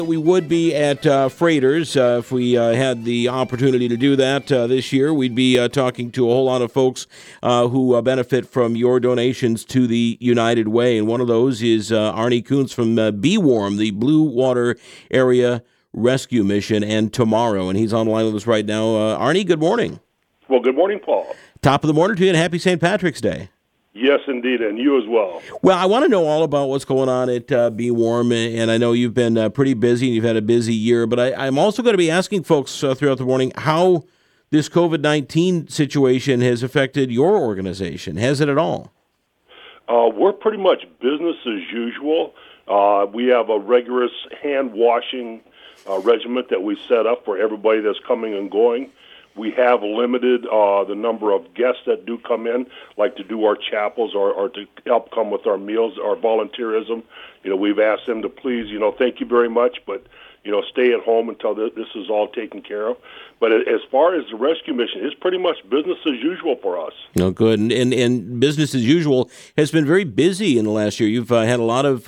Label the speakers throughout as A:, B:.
A: We would be at Freighters if we had the opportunity to do that this year. We'd be talking to a whole lot of folks who benefit from your donations to the United Way. And one of those is Arnie Kuntz from Be Warm, the Blue Water Area Rescue Mission, and tomorrow. And he's on the line with us right now. Arnie, good morning.
B: Well, good morning, Paul.
A: Top of the morning to you, and happy St. Patrick's Day.
B: Yes, indeed, and you as well.
A: Well, I want to know all about what's going on at Be Warm, and I know you've been pretty busy, and you've had a busy year, but I'm also going to be asking folks throughout the morning how this COVID-19 situation has affected your organization. Has it at all?
B: We're pretty much business as usual. We have a rigorous hand-washing regimen that we set up for everybody that's coming and going. We have limited the number of guests that do come in, like to do our chapels or to help come with our meals, our volunteerism. We've asked them to please, thank you very much, but, stay at home until this is all taken care of. But as far as the rescue mission, it's pretty much business as usual for us.
A: No, good. And business as usual has been very busy in the last year. You've had a lot of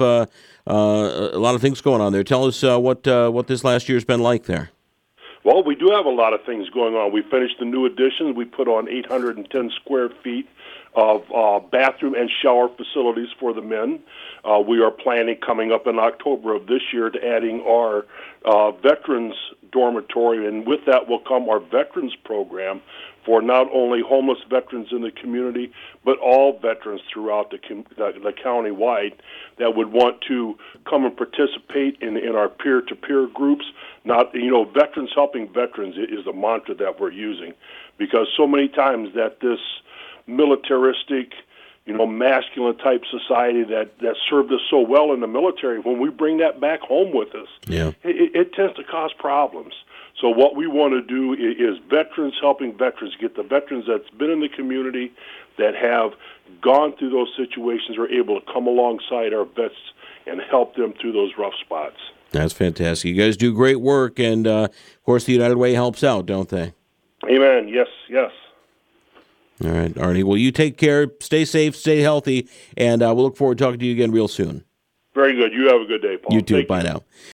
A: things going on there. Tell us what this last year's been like there.
B: Well, we do have a lot of things going on. We finished the new addition. We put on 810 square feet of bathroom and shower facilities for the men. We are planning coming up in October of this year to adding our veterans dormitory, and with that will come our veterans program for not only homeless veterans in the community, but all veterans throughout the county-wide that would want to come and participate in our peer-to-peer groups. Veterans helping veterans is the mantra that we're using, because so many times that this militaristic, masculine type society that served us so well in the military, when we bring that back home with us, it tends to cause problems. So what we want to do is veterans helping veterans, get the veterans that's been in the community that have gone through those situations are able to come alongside our vets and help them through those rough spots.
A: That's fantastic. You guys do great work, and of course the United Way helps out, don't they?
B: Amen. Yes, yes.
A: All right, Arnie. Well, you take care, stay safe, stay healthy, and we'll look forward to talking to you again real soon.
B: Very good. You have a good day, Paul.
A: You too. Bye now.